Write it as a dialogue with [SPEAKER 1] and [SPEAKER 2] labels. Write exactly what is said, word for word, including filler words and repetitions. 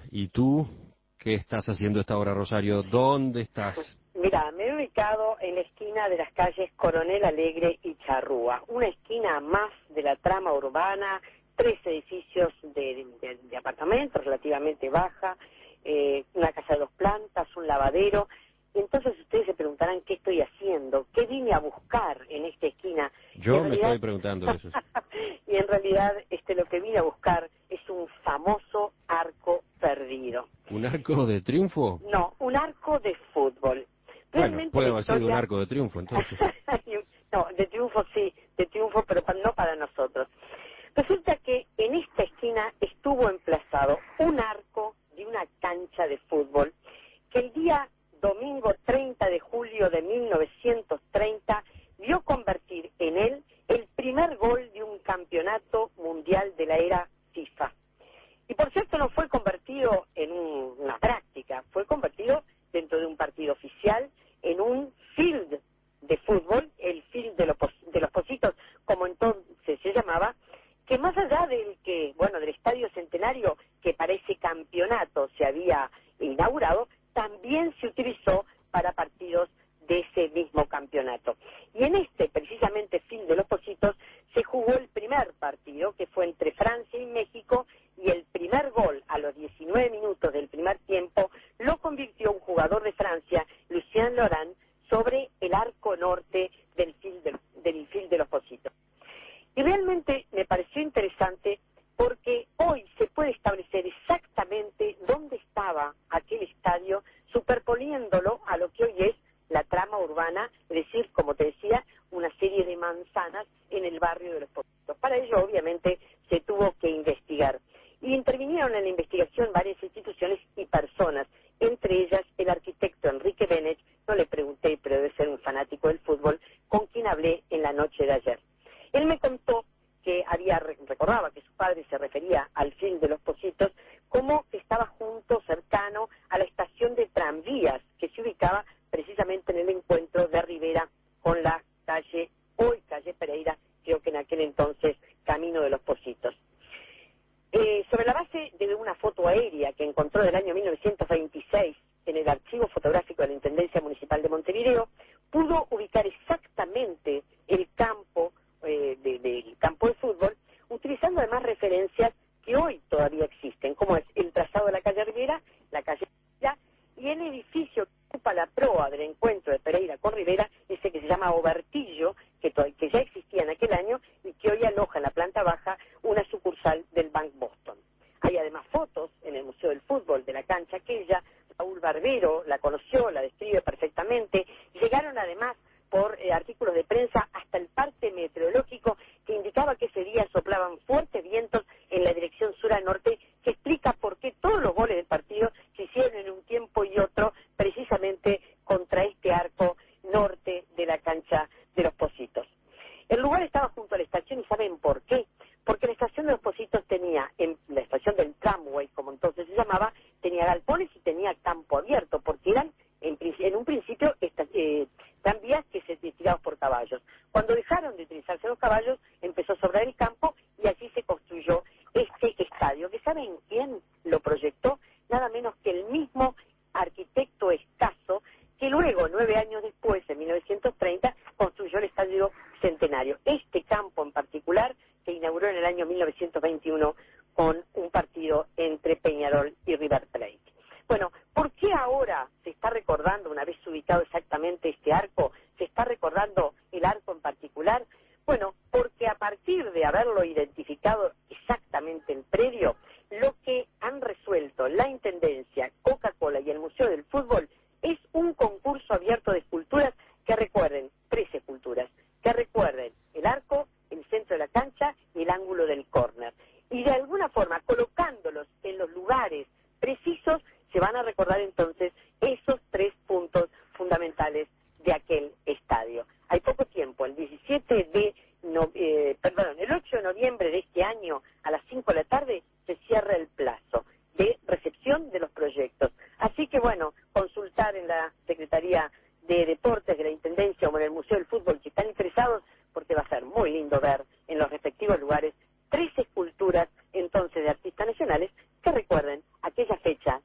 [SPEAKER 1] ¿Y tú qué estás haciendo a esta hora, Rosario? ¿Dónde estás?
[SPEAKER 2] Mira, me he ubicado en la esquina de las calles Coronel Alegre y Charrúa, una esquina más de la trama urbana, tres edificios de, de, de apartamentos relativamente baja, eh, una casa de dos plantas, un lavadero. Entonces ustedes se preguntarán qué estoy haciendo, qué vine a buscar en esta esquina.
[SPEAKER 1] Yo me
[SPEAKER 2] realidad...
[SPEAKER 1] estoy preguntando eso.
[SPEAKER 2] Y en realidad este, lo que vine a buscar es un famoso arco perdido.
[SPEAKER 1] ¿Un arco de triunfo?
[SPEAKER 2] No, un arco de fútbol.
[SPEAKER 1] Bueno, puede haber
[SPEAKER 2] historia...
[SPEAKER 1] sido un arco de triunfo, entonces.
[SPEAKER 2] No, de triunfo sí, de triunfo, pero no para nosotros. Resulta que en esta esquina estuvo emplazado un arco de una cancha de fútbol que el día domingo treinta de julio de mil novecientos treinta vio convertir en él el primer gol de un campeonato mundial de la era FIFA. Y por cierto no fue convertido en un, una práctica, fue convertido dentro de un partido oficial en un field de fútbol, el field de los, de los Pocitos, como entonces se llamaba, que más allá del que, bueno, del Estadio Centenario, que para ese campeonato se había inaugurado, también se utilizó para partidos de ese mismo campeonato. Y en este, precisamente, field de los Pocitos, se jugó el primer partido, que fue entre Francia y México, y el primer gol a los diecinueve minutos del primer tiempo lo convirtió un jugador de Francia, Lucien Laurent, sobre el arco norte del field de, del field de los Pocitos. Y realmente me pareció interesante porque hoy se puede establecer exactamente dónde estaba aquel estadio, superponiéndolo a lo que hoy es la trama urbana, es decir, como te decía, una serie de manzanas en el barrio de los Pocitos. Para ello, obviamente, se tuvo que investigar. Y intervinieron en la investigación varias instituciones y personas, entre ellas el arquitecto Enrique Benet, no le pregunté, pero debe ser un fanático del fútbol, con quien hablé en la noche de ayer. Él me contó que había, recordaba que su padre se refería al field de los Pocitos como que estaba junto, cercano a la estación de tranvías que se ubicaba precisamente en el encuentro de Rivera con la calle, hoy calle Pereira, creo que en aquel entonces Camino de los Pocitos. Eh, sobre la base de una foto aérea que encontró del año mil novecientos veintiséis en el archivo fotográfico de la Intendencia Municipal de Montevideo, pudo ubicar exactamente el campo eh, de, del campo de fútbol, utilizando además referencias que hoy todavía existen, como es el trazado de la calle Rivera, la calle Pereira, y el edificio que ocupa la proa del encuentro de Pereira con Rivera, ese que se llama Obertillo, que, que ya existía en aquel año y que hoy aloja en la planta baja una sucursal del Bank Boston. Hay además fotos en el Museo del Fútbol de la cancha aquella. Raúl Barbero la conoció, la describe perfectamente. Llegaron además por eh, artículos de prensa hasta el parte meteorológico que indicaba que ese día soplaban fuertes vientos en la dirección sur a norte, que explica por qué todos los goles del partido se hicieron en un tiempo y otro precisamente contra este arco norte de la cancha de los Pocitos. El lugar estaba junto a la estación y ¿saben por qué? Porque la estación de los Pocitos tenía, en la estación del tramway, como entonces se llamaba, tenía galpones y tenía campo abierto, porque eran en, en un principio esta, eh, tranvías que se tiraban por caballos. Cuando dejaron de utilizarse los caballos, empezó a sobrar el campo y allí se construyó este estadio, que ¿saben quién lo proyectó? Nada menos que el mismo arquitecto Escaso, que luego, nueve años después, en mil novecientos treinta, construyó el Estadio Centenario. Este campo en particular se inauguró en el año mil novecientos veintiuno con un partido entre Peñarol y River Plate. Bueno, ¿por qué ahora se está recordando, una vez ubicado exactamente este arco, se está recordando el arco en particular? Bueno, porque a partir de haberlo identificado exactamente el predio, lo que han resuelto la Intendencia, Coca-Cola y el Museo del Fútbol es un concurso abierto de esculturas que recuerden, tres esculturas, que recuerden el arco, el centro de la cancha y el ángulo del córner. Y de alguna forma, colocándolos en los lugares precisos, se van a recordar entonces esos tres puntos fundamentales de aquel estadio. Hay poco tiempo, el diecisiete de no, eh, perdón, el ocho de noviembre de este año a las cinco de la tarde se cierra el plazo de recepción de los proyectos. Así que bueno, consultar en la Secretaría de Deportes de la Intendencia o en el Museo del Fútbol si están interesados, porque va a ser muy lindo ver en los respectivos lugares tres esculturas entonces de artistas nacionales que recuerden aquel aquella fecha